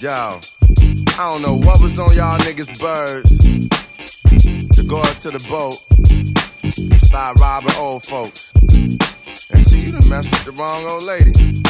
Yo, I don't know what was on y'all niggas' birds to go out to the boat, start robbing old folks. And see, you done messed with the wrong old lady.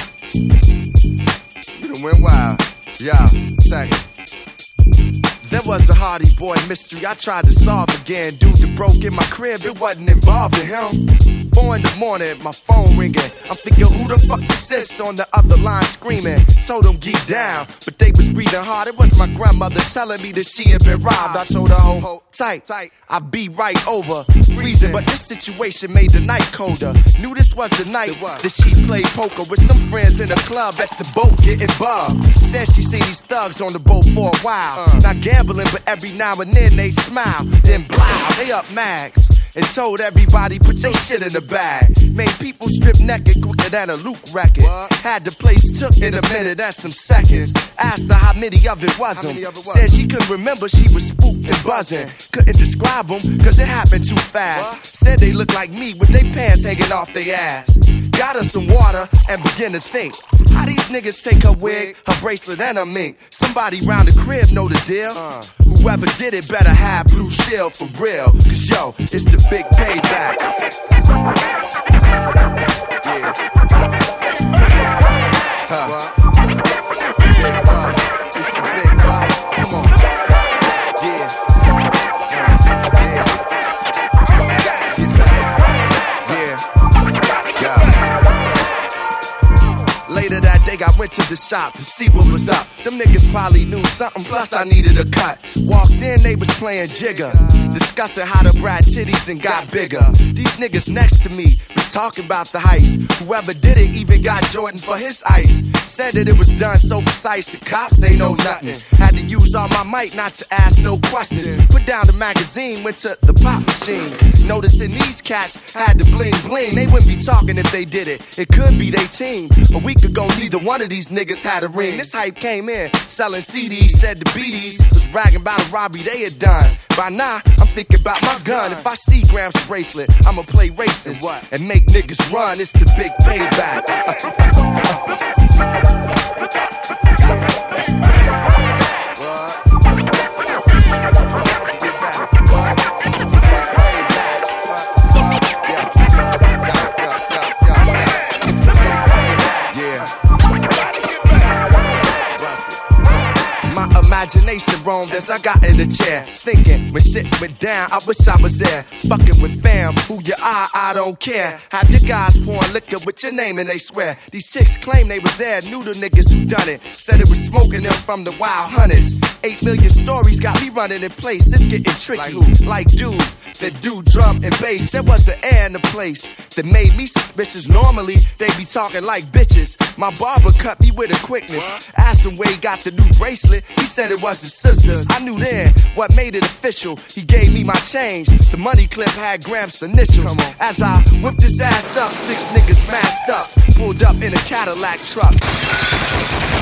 You done went wild. Yeah, second. There was a Hardy Boy mystery I tried to solve again. Dude that broke in my crib, it wasn't involved in him. 4 in the morning, my phone ringing. I'm thinking, who the fuck is this on the other line screaming? Told them geek down, but they was breathing hard. It was my grandmother telling me that she had been robbed. I told her, hold tight, I'll be right over. Freezing, but this situation made the night colder. Knew this was the night that she played poker with some friends in the club at the boat getting bugged. Said she seen these thugs on the boat for a while. Not gambling, but every now and then they smile. Then blow, they up mags. And told everybody put your shit in the bag. Made people strip naked quicker than a Luke record. Had the place took in a minute, that's some seconds. Asked her how many of it was them. Said she couldn't remember, she was spooked and buzzing. Couldn't describe them, cause it happened too fast. Said they looked like me with their pants hanging off their ass. Got her some water and began to think. How these niggas take her wig, her bracelet, and her mink? Somebody round the crib know the deal. Whoever did it better have Blue Shield for real. Cause yo, it's the big payback. Yeah. It's the big buck. Come on. Yeah. Get back. Yeah. Later that day, I went to the shop to see what was up. Them niggas probably knew something, plus I needed a cut. Walked in, they was playing Jigga, discussing how the brat titties and got bigger. These niggas next to me was talking about the heist. Whoever did it even got Jordan for his ice. Said that it was done so precise, the cops ain't know nothing. Had to use all my might not to ask no questions. Put down the magazine, went to the pop machine. Noticing these cats had the bling bling. They wouldn't be talking if they did it. It could be they team. A week ago, neither one of these niggas had a ring. This hype came in, selling CDs, said the BDs was bragging about a robbery they had done. By now, I'm thinking about my gun. If I see Graham's bracelet, I'ma play racist and make niggas run. It's the big payback. Imagination roamed as I got in the chair, thinking when shit went down, I wish I was there. Fucking with fam, who you are, I don't care. Have your guys pouring liquor with your name and they swear. These chicks claim they was there, knew the niggas who done it. Said it was smoking them from the wild hunters. 8 million stories got me running in place. It's getting tricky, like dude that do drum and bass. There was an air in the place that made me suspicious. Normally they be talking like bitches. My barber cut me with a quickness. Asked him where he got the new bracelet. He said it was his sister's. I knew then what made it official. He gave me my change. The money clip had Gramps' initials. As I whipped his ass up, 6 niggas masked up, pulled up in a Cadillac truck.